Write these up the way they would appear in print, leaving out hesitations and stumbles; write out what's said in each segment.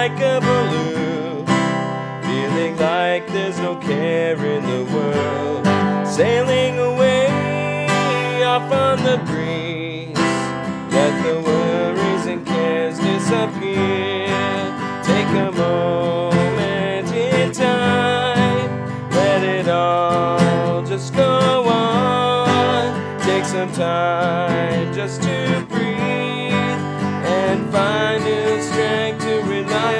like a balloon, feeling like there's no care in the world, sailing away off on the breeze. Let the worries and cares disappear. Take a moment in time, let it all just go on. Take some time just to breathe and find new strength to rely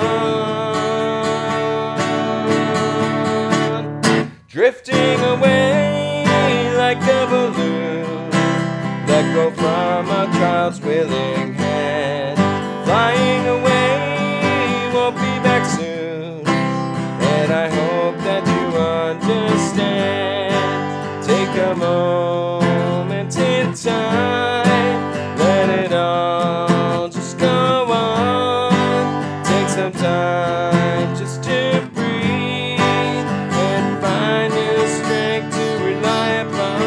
upon. Drifting away like a balloon, let go from a child's willing hand. Flying away, won't be back soon, and I hope that you understand. Take a moment in time, let it all just go on. Take some time just to breathe and find new strength to rely upon.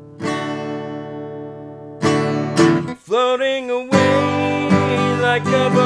Floating away like a